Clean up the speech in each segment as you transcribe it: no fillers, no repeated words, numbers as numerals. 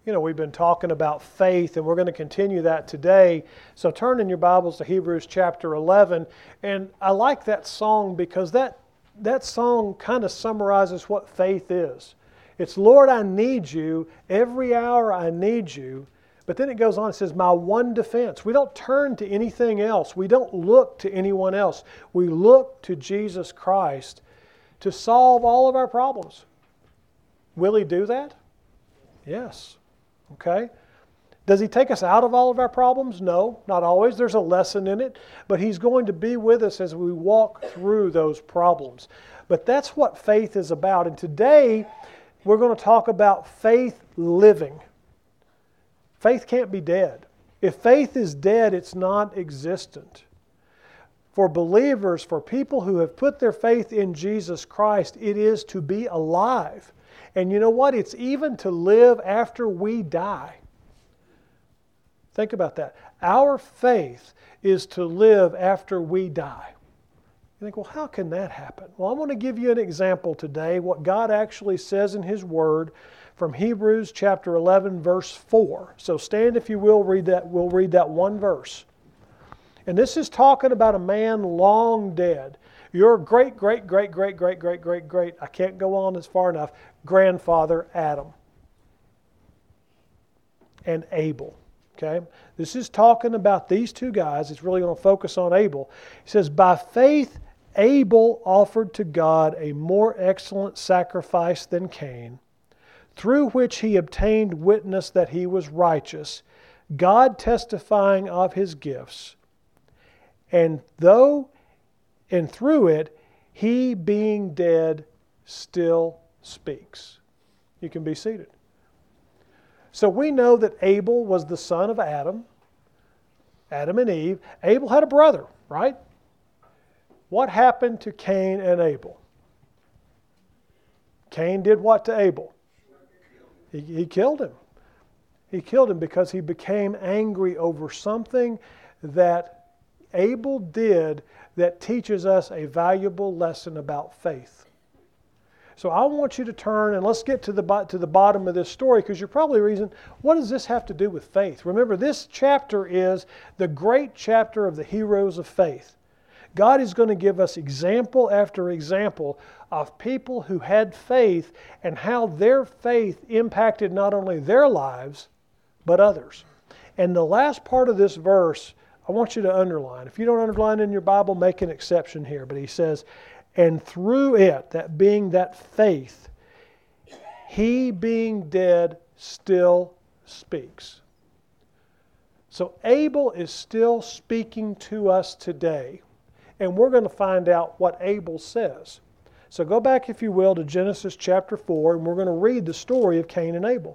We've been talking about faith, and we're going to continue that today. So turn in your Bibles to Hebrews chapter 11. And I like that song because that song kind of summarizes what faith is. It's, Lord, I need you. Every hour I need you. But then it goes on, it says, my one defense. We don't turn to anything else. We don't look to anyone else. We look to Jesus Christ to solve all of our problems. Will He do that? Yes. Okay? Does He take us out of all of our problems? No, not always. There's a lesson in it. But He's going to be with us as we walk through those problems. But that's what faith is about. And today, we're going to talk about faith living. Faith can't be dead. If faith is dead, it's not existent. For believers, for people who have put their faith in Jesus Christ, it is to be alive. And you know what? It's even to live after we die. Think about that. Our faith is to live after we die. You think, well, how can that happen? Well, I want to give you an example today, what God actually says in His Word from Hebrews chapter 11, verse 4. So stand, if you will, read that. We'll read that one verse. And this is talking about a man long dead. Your great, I can't go on as far enough, grandfather Adam and Abel. Okay? This is talking about these two guys. It's really going to focus on Abel. He says, by faith Abel offered to God a more excellent sacrifice than Cain, through which he obtained witness that he was righteous, God testifying of his gifts. And through it, he being dead still speaks. You can be seated. So we know that Abel was the son of Adam and Eve. Abel had a brother, right? What happened to Cain and Abel? Cain did what to Abel? He killed him. He killed him because he became angry over something that Abel did that teaches us a valuable lesson about faith. So I want you to turn and let's get to the bottom of this story, because you're probably reasoning, what does this have to do with faith? Remember, this chapter is the great chapter of the heroes of faith. God is going to give us example after example of people who had faith and how their faith impacted not only their lives, but others. And the last part of this verse, I want you to underline. If you don't underline in your Bible, make an exception here. But he says, and through it, that being that faith, he being dead still speaks. So Abel is still speaking to us today. And we're going to find out what Abel says. So go back, if you will, to Genesis chapter 4, and we're going to read the story of Cain and Abel.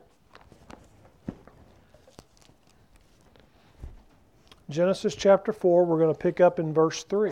Genesis chapter 4, we're going to pick up in verse 3.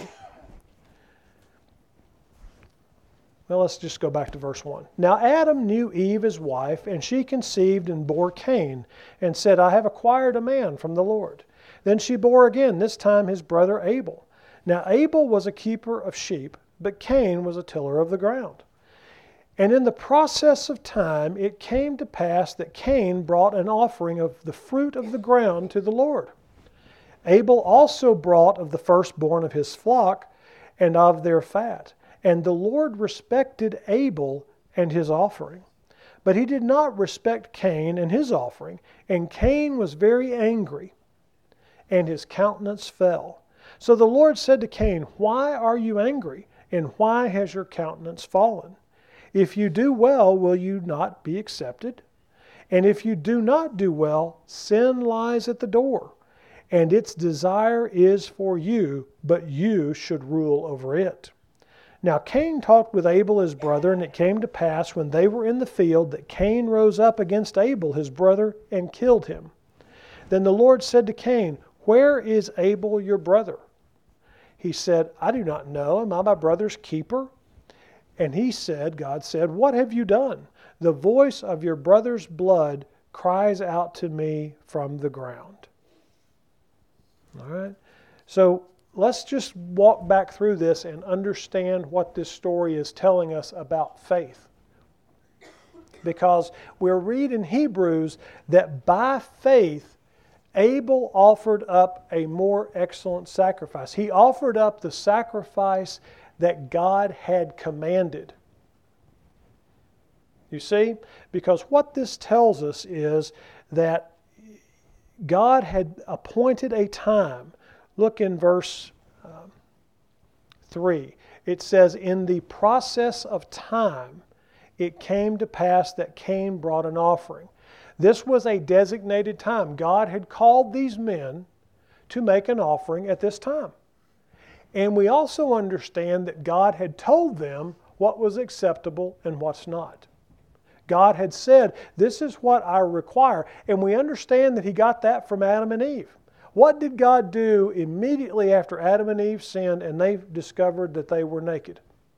Well, let's just go back to verse 1. Now Adam knew Eve his wife, and she conceived and bore Cain, and said, I have acquired a man from the Lord. Then she bore again, this time his brother Abel. Now Abel was a keeper of sheep, but Cain was a tiller of the ground. And in the process of time it came to pass that Cain brought an offering of the fruit of the ground to the Lord. Abel also brought of the firstborn of his flock and of their fat. And the Lord respected Abel and his offering. But he did not respect Cain and his offering. And Cain was very angry, and his countenance fell. So the Lord said to Cain, why are you angry, and why has your countenance fallen? If you do well, will you not be accepted? And if you do not do well, sin lies at the door, and its desire is for you, but you should rule over it. Now Cain talked with Abel his brother, and it came to pass when they were in the field that Cain rose up against Abel his brother and killed him. Then the Lord said to Cain, where is Abel your brother? He said, I do not know. Am I my brother's keeper? And he said, God said, what have you done? The voice of your brother's blood cries out to me from the ground. All right. So let's just walk back through this and understand what this story is telling us about faith. because we're reading in Hebrews that by faith Abel offered up a more excellent sacrifice. He offered up the sacrifice that God had commanded. You see? Because what this tells us is that God had appointed a time. Look in verse 3. It says, in the process of time, it came to pass that Cain brought an offering. This was a designated time. God had called these men to make an offering at this time. And we also understand that God had told them what was acceptable and what's not. God had said, this is what I require. And we understand that He got that from Adam and Eve. What did God do immediately after Adam and Eve sinned and they discovered that they were naked?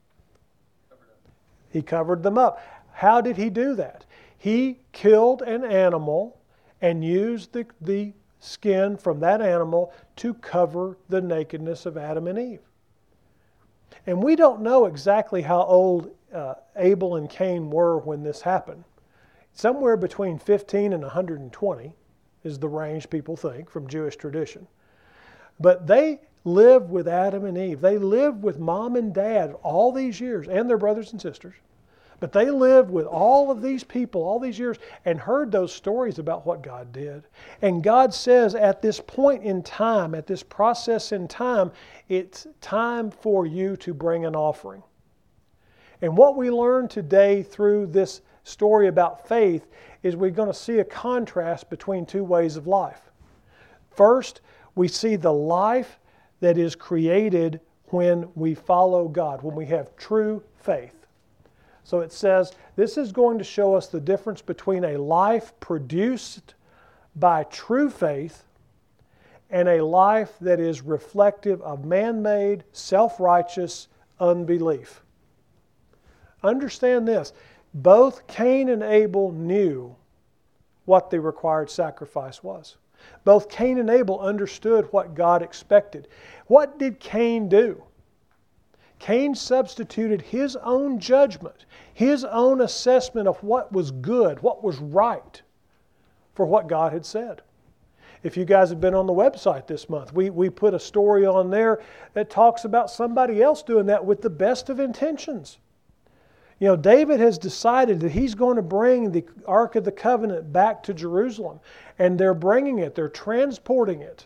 He covered them up. How did He do that? He killed an animal and used the skin from that animal to cover the nakedness of Adam and Eve. And we don't know exactly how old Abel and Cain were when this happened. Somewhere between 15 and 120 is the range people think from Jewish tradition. But they lived with Adam and Eve. They lived with mom and dad all these years, and their brothers and sisters. But they lived with all of these people all these years and heard those stories about what God did. And God says at this point in time, at this process in time, it's time for you to bring an offering. And what we learn today through this story about faith is we're going to see a contrast between two ways of life. First, we see the life that is created when we follow God, when we have true faith. So it says, this is going to show us the difference between a life produced by true faith and a life that is reflective of man-made, self-righteous unbelief. Understand this. Both Cain and Abel knew what the required sacrifice was. Both Cain and Abel understood what God expected. What did Cain do? Cain substituted his own judgment, his own assessment of what was good, what was right, for what God had said. If you guys have been on the website this month, we put a story on there that talks about somebody else doing that with the best of intentions. You know, David has decided that he's going to bring the Ark of the Covenant back to Jerusalem. And they're bringing it. They're transporting it.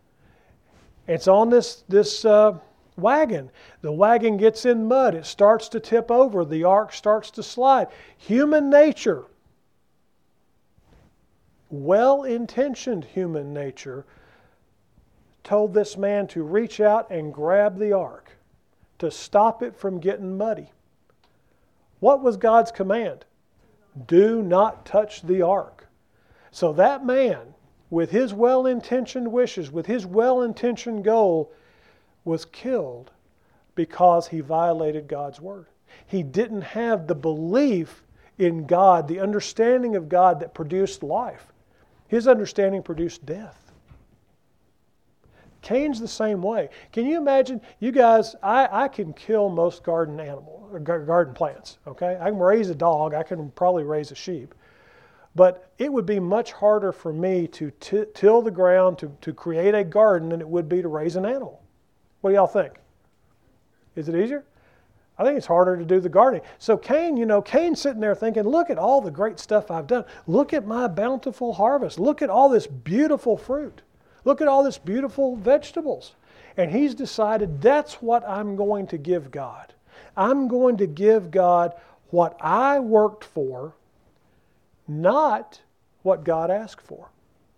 It's on this wagon. The wagon gets in mud. It starts to tip over. The ark starts to slide. Human nature, well-intentioned human nature, told this man to reach out and grab the ark to stop it from getting muddy. What was God's command? Do not touch the ark. So that man, with his well-intentioned wishes, with his well-intentioned goal, was killed because he violated God's word. He didn't have the belief in God, the understanding of God that produced life. His understanding produced death. Cain's the same way. Can you imagine, you guys, I can kill most garden plants, okay? I can raise a dog, I can probably raise a sheep. But it would be much harder for me to till the ground, to create a garden than it would be to raise an animal. What do y'all think? Is it easier? I think it's harder to do the gardening. So Cain's sitting there thinking, look at all the great stuff I've done. Look at my bountiful harvest. Look at all this beautiful fruit. Look at all this beautiful vegetables. And he's decided that's what I'm going to give God. I'm going to give God what I worked for, not what God asked for.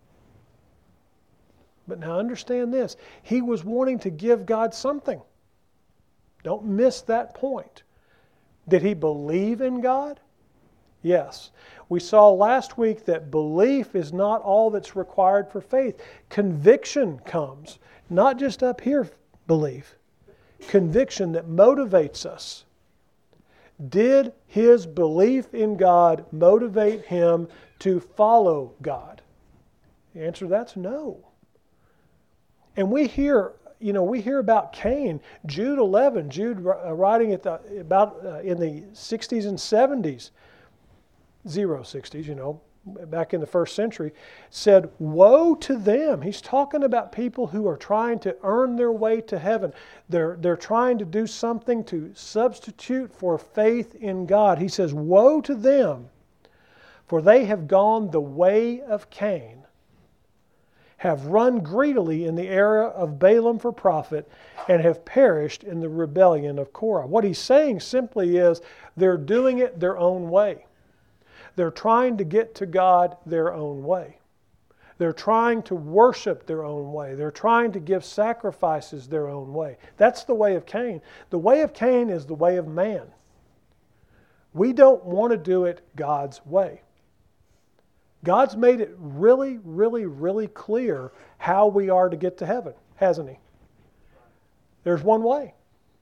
But now understand this. He was wanting to give God something. Don't miss that point. Did he believe in God? Yes. We saw last week that belief is not all that's required for faith. Conviction comes. Not just up here belief. Conviction that motivates us. Did his belief in God motivate him to follow God? The answer to that's no. And we hear about Cain. Jude 11, Jude writing in the 60s and 70s. 60s, back in the first century, said, woe to them. He's talking about people who are trying to earn their way to heaven. They're trying to do something to substitute for faith in God. He says, woe to them, for they have gone the way of Cain, have run greedily in the error of Balaam for profit, and have perished in the rebellion of Korah. What he's saying simply is they're doing it their own way. They're trying to get to God their own way. They're trying to worship their own way. They're trying to give sacrifices their own way. That's the way of Cain. The way of Cain is the way of man. We don't want to do it God's way. God's made it really, really, really clear how we are to get to heaven, hasn't He? There's one way.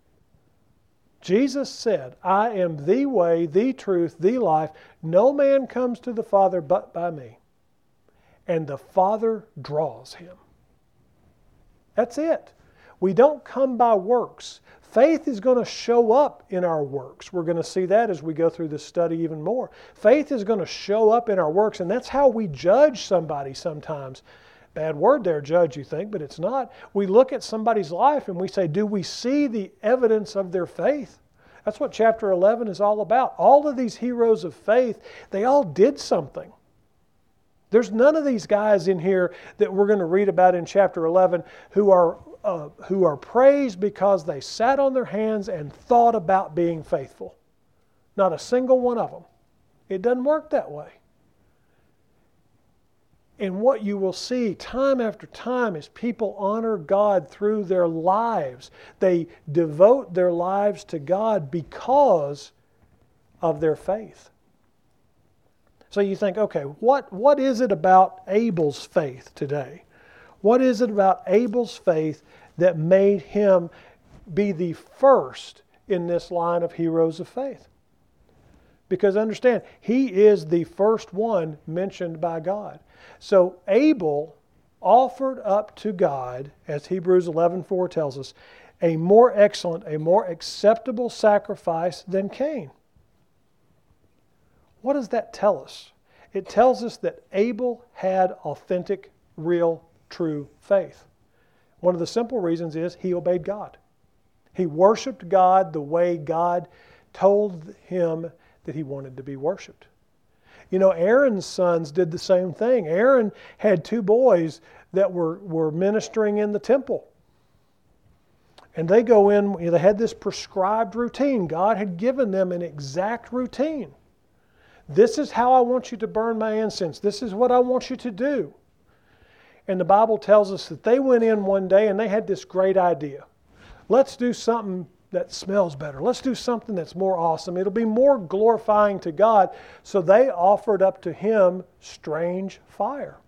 Jesus said, I am the way, the truth, the life. No man comes to the Father but by me. And the Father draws him. That's it. We don't come by works. Faith is going to show up in our works. We're going to see that as we go through this study even more. Faith is going to show up in our works, and that's how we judge somebody sometimes. Bad word there, judge, you think, but it's not. We look at somebody's life and we say, do we see the evidence of their faith? That's what chapter 11 is all about. All of these heroes of faith, they all did something. There's none of these guys in here that we're going to read about in chapter 11 who are praised because they sat on their hands and thought about being faithful. Not a single one of them. It doesn't work that way. And what you will see time after time is people honor God through their lives. They devote their lives to God because of their faith. So you think, okay, what is it about Abel's faith today? What is it about Abel's faith that made him be the first in this line of heroes of faith? Because understand, he is the first one mentioned by God. So Abel offered up to God, as Hebrews 11:4 tells us, a more excellent, a more acceptable sacrifice than Cain. What does that tell us? It tells us that Abel had authentic, real, true faith. One of the simple reasons is he obeyed God. He worshiped God the way God told him that he wanted to be worshiped. Aaron's sons did the same thing. Aaron had two boys that were ministering in the temple. And they go in, they had this prescribed routine. God had given them an exact routine. This is how I want you to burn my incense. This is what I want you to do. And the Bible tells us that they went in one day and they had this great idea. Let's do something that smells better. Let's do something that's more awesome. It'll be more glorifying to God. So they offered up to Him strange fire.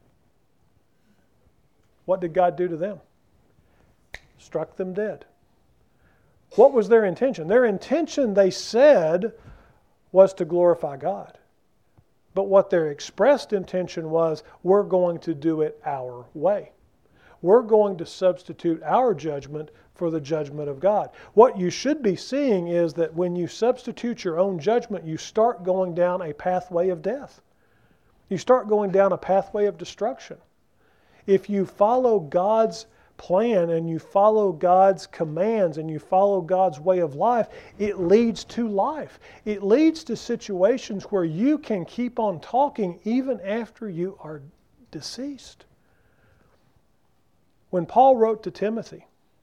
What did God do to them? Struck them dead. What was their intention? Their intention, they said, was to glorify God. But what their expressed intention was, we're going to do it our way. We're going to substitute our judgment for the judgment of God. What you should be seeing is that when you substitute your own judgment, you start going down a pathway of death. You start going down a pathway of destruction. If you follow God's plan and you follow God's commands and you follow God's way of life, it leads to life. It leads to situations where you can keep on talking even after you are deceased. When Paul wrote to Timothy,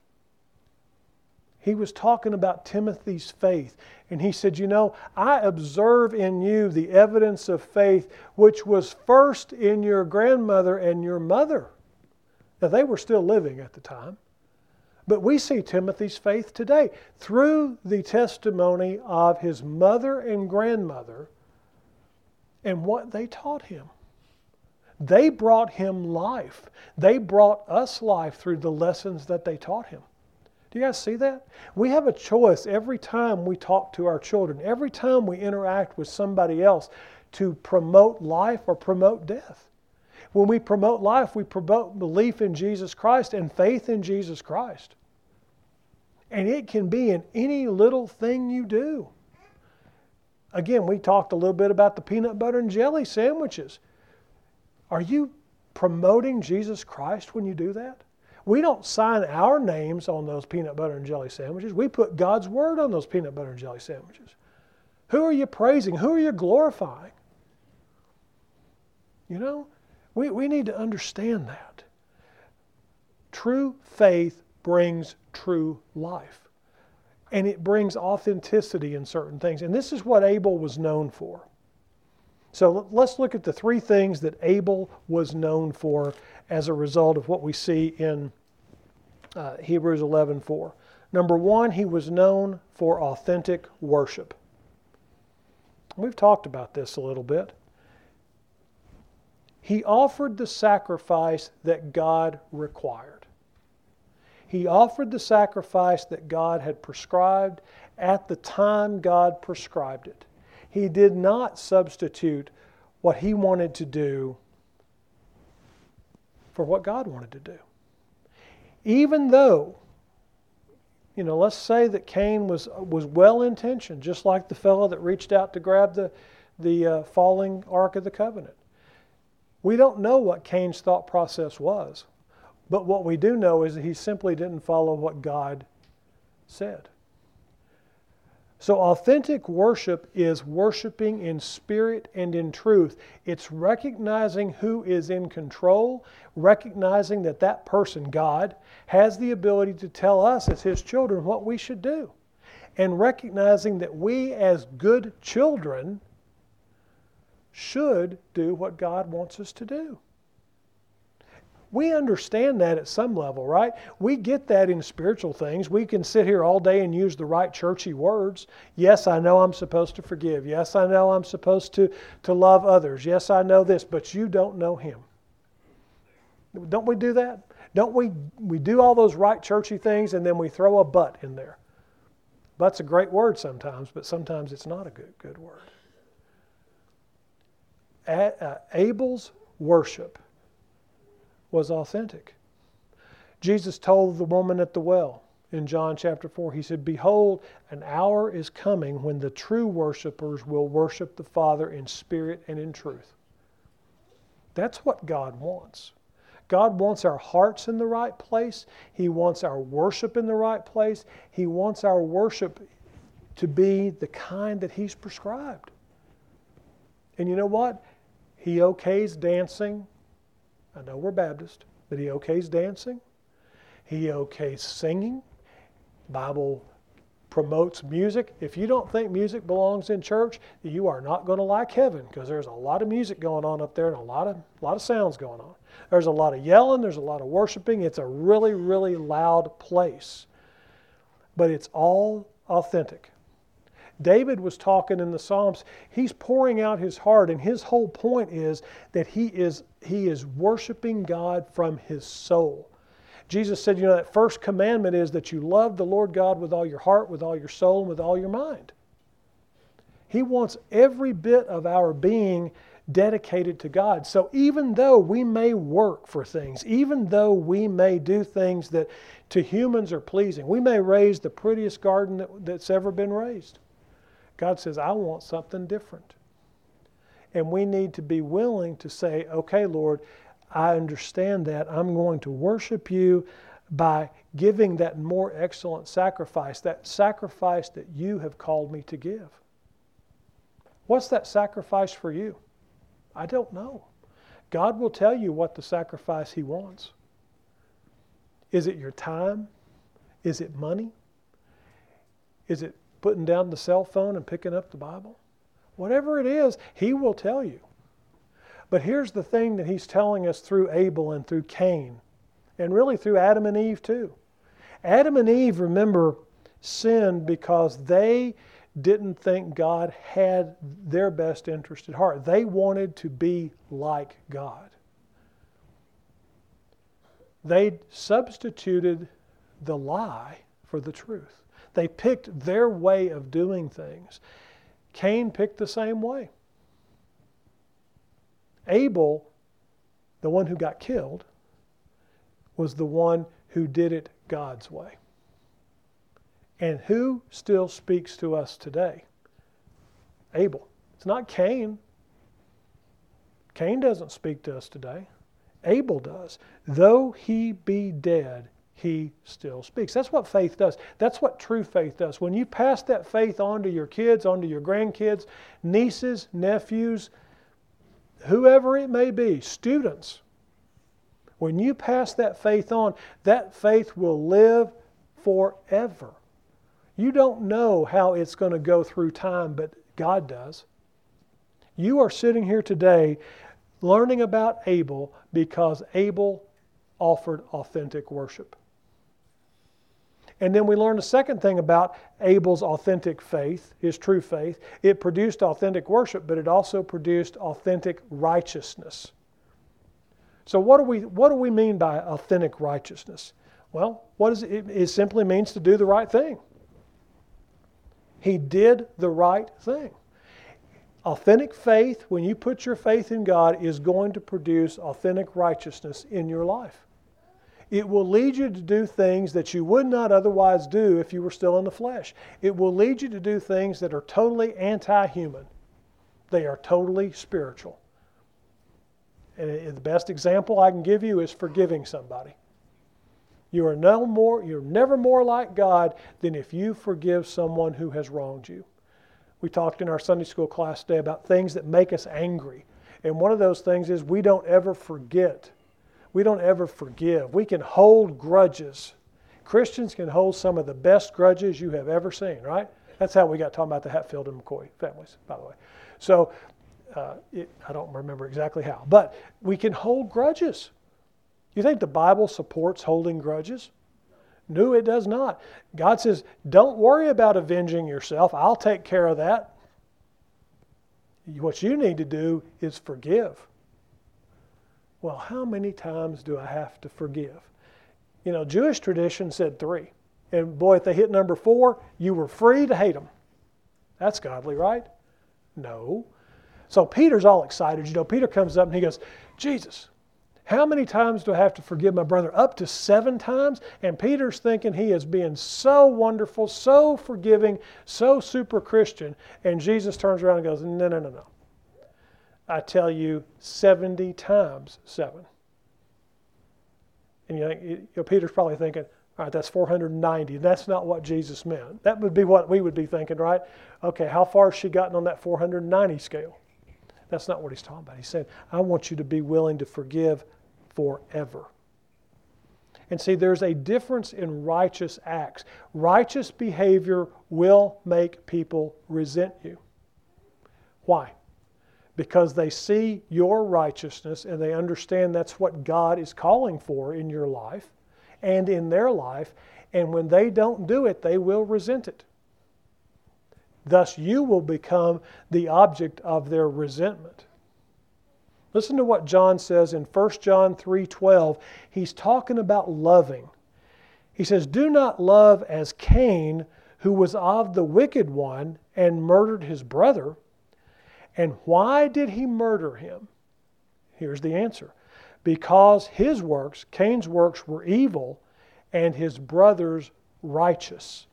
he was talking about Timothy's faith. And he said, I observe in you the evidence of faith which was first in your grandmother and your mother. Now, they were still living at the time. But we see Timothy's faith today through the testimony of his mother and grandmother and what they taught him. They brought him life. They brought us life through the lessons that they taught him. Do you guys see that? We have a choice every time we talk to our children, every time we interact with somebody else, to promote life or promote death. When we promote life, we promote belief in Jesus Christ and faith in Jesus Christ. And it can be in any little thing you do. Again, we talked a little bit about the peanut butter and jelly sandwiches. Are you promoting Jesus Christ when you do that? We don't sign our names on those peanut butter and jelly sandwiches. We put God's word on those peanut butter and jelly sandwiches. Who are you praising? Who are you glorifying? You know, we need to understand that. True faith brings true life. And it brings authenticity in certain things. And this is what Abel was known for. So let's look at the three things that Abel was known for as a result of what we see in Hebrews 11:4. Number one, he was known for authentic worship. We've talked about this a little bit. He offered the sacrifice that God required. He offered the sacrifice that God had prescribed at the time God prescribed it. He did not substitute what he wanted to do for what God wanted to do. Even though, let's say that Cain was well-intentioned, just like the fellow that reached out to grab the falling Ark of the Covenant. We don't know what Cain's thought process was, but what we do know is that he simply didn't follow what God said. So authentic worship is worshiping in spirit and in truth. It's recognizing who is in control, recognizing that that person, God, has the ability to tell us as His children what we should do, and recognizing that we as good children should do what God wants us to do. We understand that at some level, right? We get that in spiritual things. We can sit here all day and use the right churchy words. Yes, I know I'm supposed to forgive. Yes, I know I'm supposed to love others. Yes, I know this, but you don't know Him. Don't we do that? Don't we do all those right churchy things and then we throw a but in there? But's a great word sometimes, but sometimes it's not a good word. Abel's worship was authentic. Jesus told the woman at the well in John chapter 4, He said, "Behold, an hour is coming when the true worshipers will worship the Father in spirit and in truth." That's what God wants. God wants our hearts in the right place. He wants our worship in the right place. He wants our worship to be the kind that He's prescribed. And you know what? He okays dancing. I know we're Baptist, but He okays dancing. He okays singing. Bible promotes music. If you don't think music belongs in church, you are not going to like heaven, because there's a lot of music going on up there and a lot of sounds going on. There's a lot of yelling. There's a lot of worshiping. It's a really, really loud place. But it's all authentic. David was talking in the Psalms. He's pouring out his heart, and his whole point is that he is worshiping God from his soul. Jesus said, that first commandment is that you love the Lord God with all your heart, with all your soul, and with all your mind. He wants every bit of our being dedicated to God. So even though we may work for things, even though we may do things that to humans are pleasing, we may raise the prettiest garden that's ever been raised, God says, I want something different. And we need to be willing to say, okay, Lord, I understand that. I'm going to worship you by giving that more excellent sacrifice, that sacrifice that you have called me to give. What's that sacrifice for you? I don't know. God will tell you what the sacrifice He wants. Is it your time? Is it money? Is it putting down the cell phone and picking up the Bible? Whatever it is, He will tell you. But here's the thing that He's telling us through Abel and through Cain, and really through Adam and Eve too. Adam and Eve, remember, sinned because they didn't think God had their best interest at heart. They wanted to be like God. They substituted the lie for the truth. They picked their way of doing things. Cain picked the same way. Abel, the one who got killed, was the one who did it God's way. And who still speaks to us today? Abel. It's not Cain. Cain doesn't speak to us today. Abel does. Though he be dead, he still speaks. That's what faith does. That's what true faith does. When you pass that faith on to your kids, on to your grandkids, nieces, nephews, whoever it may be, students, when you pass that faith on, that faith will live forever. You don't know how it's going to go through time, but God does. You are sitting here today learning about Abel because Abel offered authentic worship. And then we learn the second thing about Abel's authentic faith, his true faith. It produced authentic worship, but it also produced authentic righteousness. So what do we mean by authentic righteousness? Well, what is it? It simply means to do the right thing. He did the right thing. Authentic faith, when you put your faith in God, is going to produce authentic righteousness in your life. It will lead you to do things that you would not otherwise do if you were still in the flesh. It will lead you to do things that are totally anti-human. They are totally spiritual. And the best example I can give you is forgiving somebody. You're never more like God than if you forgive someone who has wronged you. We talked in our Sunday school class today about things that make us angry. And one of those things is we don't ever forget. We don't ever forgive. We can hold grudges. Christians can hold some of the best grudges you have ever seen, right? That's how we got talking about the Hatfield and McCoy families, by the way. So I don't remember exactly how. But we can hold grudges. You think the Bible supports holding grudges? No, it does not. God says, don't worry about avenging yourself. I'll take care of that. What you need to do is forgive. Well, how many times do I have to forgive? You know, Jewish tradition said 3. And boy, if they hit number 4, you were free to hate them. That's godly, right? No. So Peter's all excited. You know, Peter comes up and he goes, Jesus, how many times do I have to forgive my brother? Up to 7 times? And Peter's thinking he is being so wonderful, so forgiving, so super Christian. And Jesus turns around and goes, no. I tell you, 70 times 7. And you know, Peter's probably thinking, all right, that's 490. That's not what Jesus meant. That would be what we would be thinking, right? Okay, how far has she gotten on that 490 scale? That's not what he's talking about. He said, I want you to be willing to forgive forever. And see, there's a difference in righteous acts. Righteous behavior will make people resent you. Why? Because they see your righteousness and they understand that's what God is calling for in your life and in their life. And when they don't do it, they will resent it. Thus, you will become the object of their resentment. Listen to what John says in 1 John 3:12. He's talking about loving. He says, do not love as Cain, who was of the wicked one and murdered his brother. And why did he murder him? Here's the answer. Because his works, Cain's works, were evil and his brother's righteous.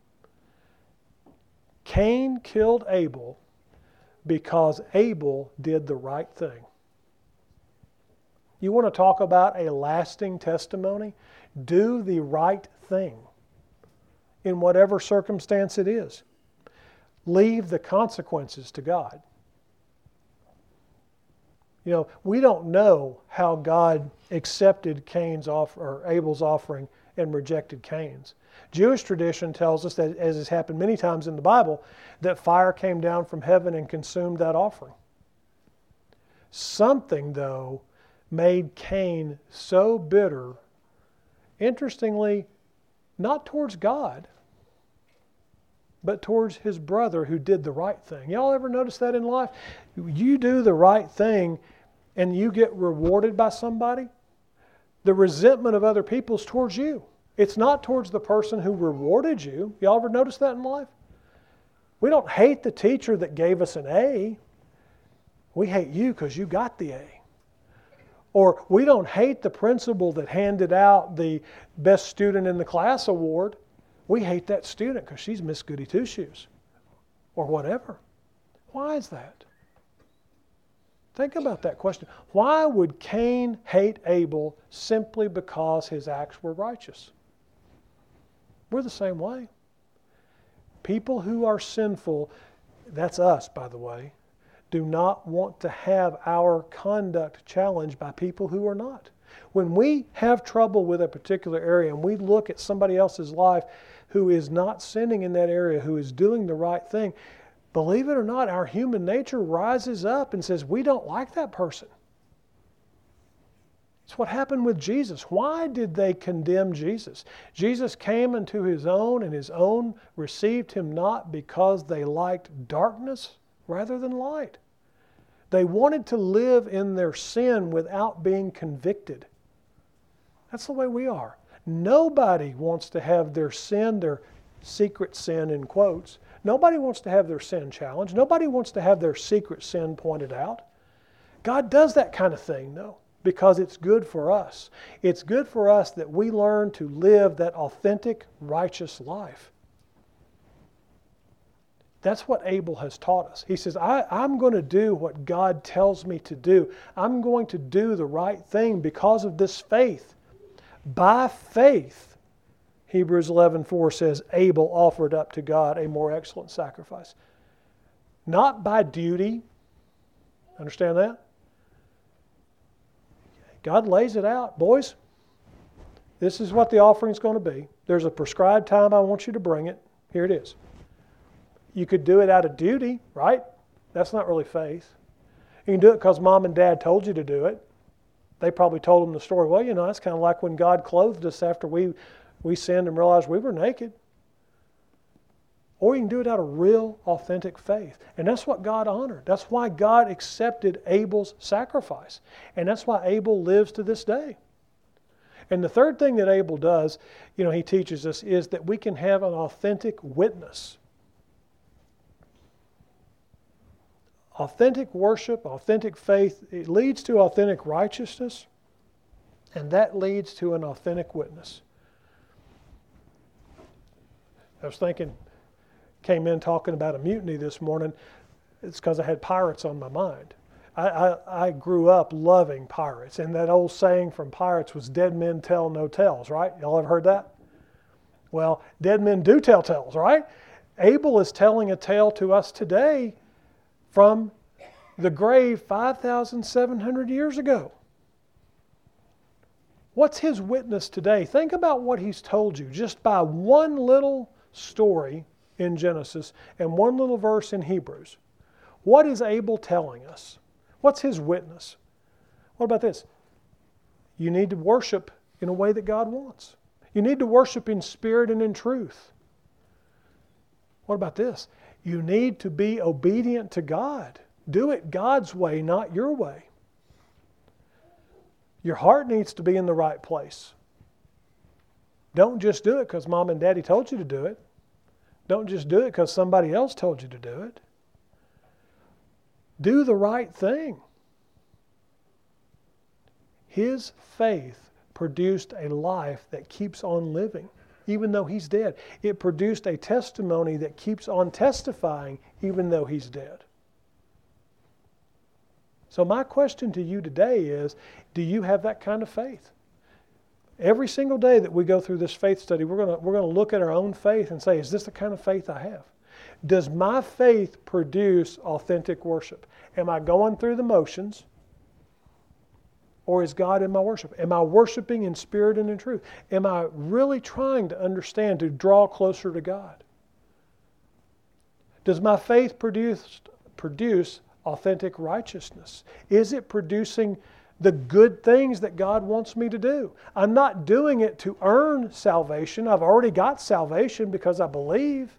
Cain killed Abel because Abel did the right thing. You want to talk about a lasting testimony? Do the right thing in whatever circumstance it is. Leave the consequences to God. You know, we don't know how God accepted Abel's offering and rejected Cain's. Jewish tradition tells us that, as has happened many times in the Bible, that fire came down from heaven and consumed that offering. Something, though, made Cain so bitter, interestingly, not towards God, but towards his brother who did the right thing. Y'all ever notice that in life? You do the right thing and you get rewarded by somebody. The resentment of other people is towards you. It's not towards the person who rewarded you. Y'all ever notice that in life? We don't hate the teacher that gave us an A. We hate you because you got the A. Or we don't hate the principal that handed out the best student in the class award. We hate that student because she's Miss Goody Two Shoes or whatever. Why is that? Think about that question. Why would Cain hate Abel simply because his acts were righteous? We're the same way. People who are sinful, that's us, by the way, do not want to have our conduct challenged by people who are not. When we have trouble with a particular area and we look at somebody else's life who is not sinning in that area, who is doing the right thing, believe it or not, our human nature rises up and says, we don't like that person. It's what happened with Jesus. Why did they condemn Jesus? Jesus came unto his own, and his own received him not, because they liked darkness rather than light. They wanted to live in their sin without being convicted. That's the way we are. Nobody wants to have their sin, their secret sin in quotes, nobody wants to have their sin challenged. Nobody wants to have their secret sin pointed out. God does that kind of thing, though, because it's good for us. It's good for us that we learn to live that authentic, righteous life. That's what Abel has taught us. He says, I'm going to do what God tells me to do. I'm going to do the right thing because of this faith. By faith, Hebrews 11:4 says, Abel offered up to God a more excellent sacrifice. Not by duty. Understand that? God lays it out. Boys, this is what the offering is going to be. There's a prescribed time I want you to bring it. Here it is. You could do it out of duty, right? That's not really faith. You can do it because mom and dad told you to do it. They probably told them the story. Well, you know, that's kind of like when God clothed us after we sinned and realized we were naked. Or you can do it out of real, authentic faith. And that's what God honored. That's why God accepted Abel's sacrifice. And that's why Abel lives to this day. And the third thing that Abel does, you know, he teaches us, is that we can have an authentic witness. Authentic worship, authentic faith, it leads to authentic righteousness, and that leads to an authentic witness. I was thinking, came in talking about a mutiny this morning. It's because I had pirates on my mind. I grew up loving pirates, and that old saying from pirates was, dead men tell no tales, right? Y'all ever heard that? Well, dead men do tell tales, right? Abel is telling a tale to us today from the grave 5,700 years ago. What's his witness today? Think about what he's told you just by one little story in Genesis and one little verse in Hebrews. What is Abel telling us? What's his witness? What about this? You need to worship in a way that God wants. You need to worship in spirit and in truth. What about this? You need to be obedient to God. Do it God's way, not your way. Your heart needs to be in the right place. Don't just do it because mom and daddy told you to do it. Don't just do it because somebody else told you to do it. Do the right thing. His faith produced a life that keeps on living, even though he's dead. It produced a testimony that keeps on testifying, even though he's dead. So my question to you today is, do you have that kind of faith? Every single day that we go through this faith study, we're going to look at our own faith and say, is this the kind of faith I have? Does my faith produce authentic worship? Am I going through the motions? Or is God in my worship? Am I worshiping in spirit and in truth? Am I really trying to understand, to draw closer to God? Does my faith produce authentic righteousness? Is it producing the good things that God wants me to do? I'm not doing it to earn salvation. I've already got salvation because I believe.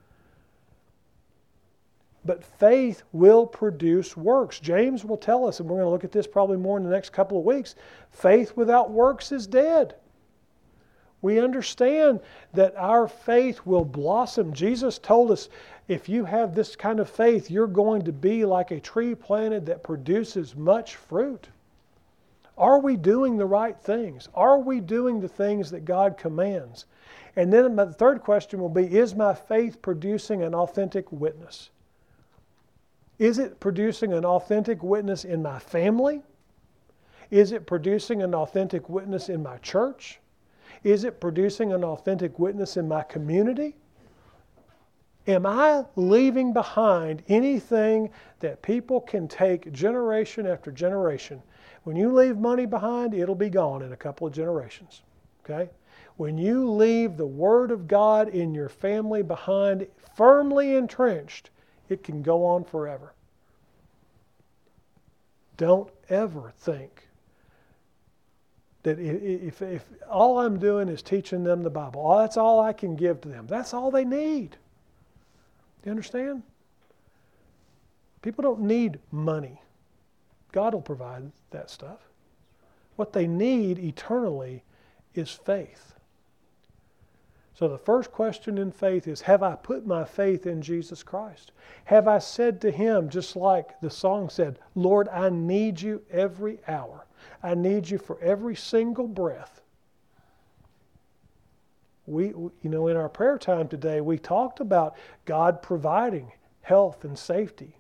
But faith will produce works. James will tell us, and we're going to look at this probably more in the next couple of weeks, faith without works is dead. We understand that our faith will blossom. Jesus told us, if you have this kind of faith, you're going to be like a tree planted that produces much fruit. Are we doing the right things? Are we doing the things that God commands? And then the third question will be, is my faith producing an authentic witness? Is it producing an authentic witness in my family? Is it producing an authentic witness in my church? Is it producing an authentic witness in my community? Am I leaving behind anything that people can take generation after generation? When you leave money behind, it'll be gone in a couple of generations. Okay? When you leave the Word of God in your family behind, firmly entrenched, it can go on forever. Don't ever think that if all I'm doing is teaching them the Bible, that's all I can give to them. That's all they need. You understand? People don't need money. God will provide that stuff. What they need eternally is faith. So the first question in faith is, have I put my faith in Jesus Christ? Have I said to Him, just like the song said, Lord, I need you every hour. I need you for every single breath. In our prayer time today, we talked about God providing health and safety.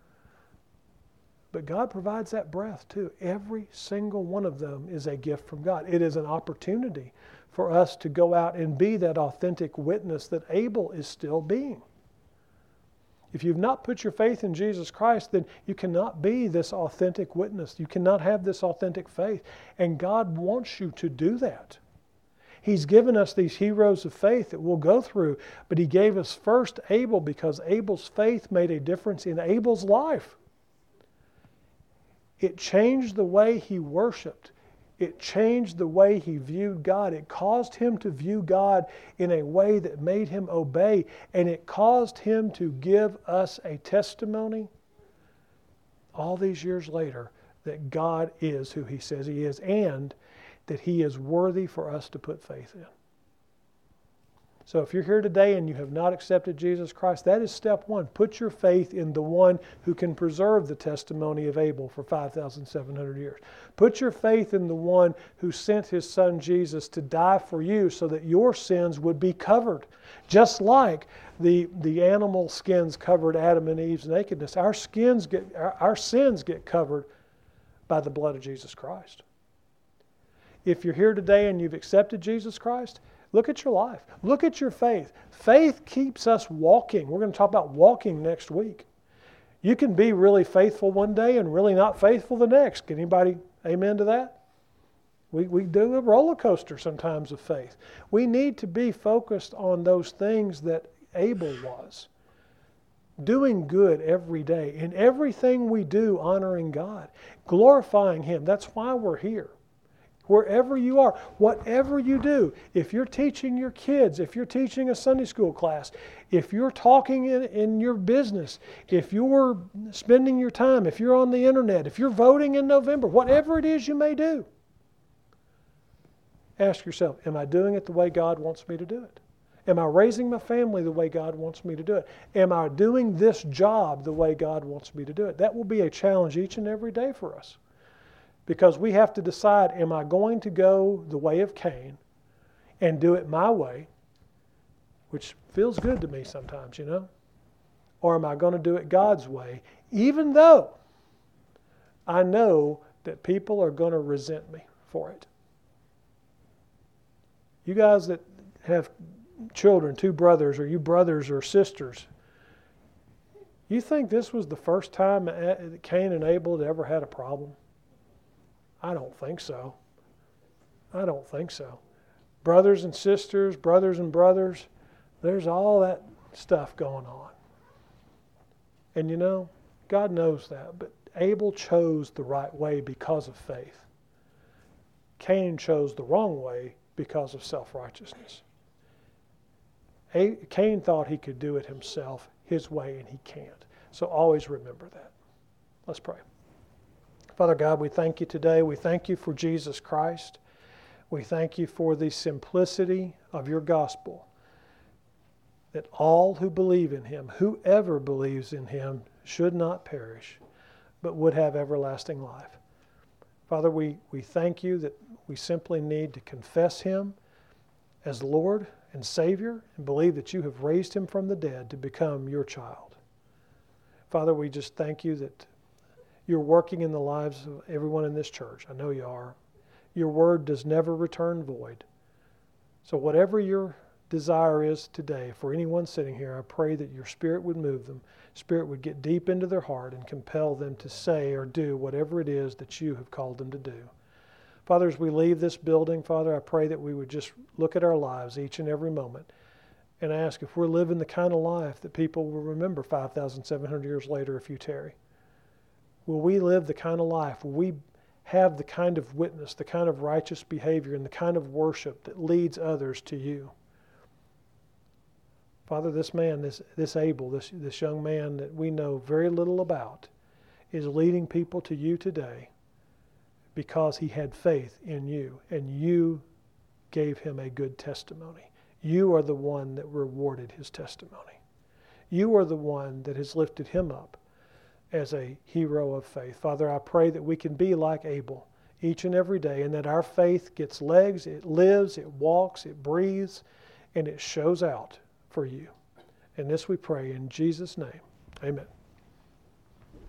But God provides that breath too. Every single one of them is a gift from God. It is an opportunity for us to go out and be that authentic witness that Abel is still being. If you've not put your faith in Jesus Christ, then you cannot be this authentic witness. You cannot have this authentic faith. And God wants you to do that. He's given us these heroes of faith that we'll go through, but He gave us first Abel because Abel's faith made a difference in Abel's life. It changed the way he worshiped. It changed the way he viewed God. It caused him to view God in a way that made him obey, and it caused him to give us a testimony all these years later that God is who He says He is, and that He is worthy for us to put faith in. So if you're here today and you have not accepted Jesus Christ, that is step one. Put your faith in the one who can preserve the testimony of Abel for 5,700 years. Put your faith in the one who sent His Son Jesus to die for you so that your sins would be covered. Just like the animal skins covered Adam and Eve's nakedness, our sins get covered by the blood of Jesus Christ. If you're here today and you've accepted Jesus Christ, look at your life. Look at your faith. Faith keeps us walking. We're going to talk about walking next week. You can be really faithful one day and really not faithful the next. Can anybody amen to that? We do a roller coaster sometimes of faith. We need to be focused on those things that Abel was. Doing good every day. In everything we do, honoring God. Glorifying Him. That's why we're here. Wherever you are, whatever you do, if you're teaching your kids, if you're teaching a Sunday school class, if you're talking in your business, if you're spending your time, if you're on the internet, if you're voting in November, whatever it is you may do, ask yourself, am I doing it the way God wants me to do it? Am I raising my family the way God wants me to do it? Am I doing this job the way God wants me to do it? That will be a challenge each and every day for us. Because we have to decide, am I going to go the way of Cain and do it my way, which feels good to me sometimes, or am I going to do it God's way, even though I know that people are going to resent me for it? You guys that have children, 2 brothers, or you brothers or sisters, you think this was the first time Cain and Abel had ever had a problem? I don't think so. I don't think so. Brothers and sisters, brothers and brothers, there's all that stuff going on. And God knows that, but Abel chose the right way because of faith. Cain chose the wrong way because of self-righteousness. Cain thought he could do it himself, his way, and he can't. So always remember that. Let's pray. Father God, we thank You today. We thank You for Jesus Christ. We thank You for the simplicity of Your gospel, that all who believe in Him, whoever believes in Him, should not perish, but would have everlasting life. Father, we thank You that we simply need to confess Him as Lord and Savior and believe that You have raised Him from the dead to become Your child. Father, we just thank you that you're working in the lives of everyone in this church. I know you are. Your word does never return void. So whatever your desire is today for anyone sitting here, I pray that your Spirit would move them. Spirit would get deep into their heart and compel them to say or do whatever it is that you have called them to do. Father, as we leave this building, Father, I pray that we would just look at our lives each and every moment and ask if we're living the kind of life that people will remember 5,700 years later if you tarry. Will we live the kind of life? Will we have the kind of witness, the kind of righteous behavior, and the kind of worship that leads others to you? Father, this man, this Abel, this young man that we know very little about, is leading people to you today because he had faith in you, and you gave him a good testimony. You are the one that rewarded his testimony. You are the one that has lifted him up as a hero of faith. Father, I pray that we can be like Abel each and every day, and that our faith gets legs, it lives, it walks, it breathes, and it shows out for you. And this we pray in Jesus' name. Amen.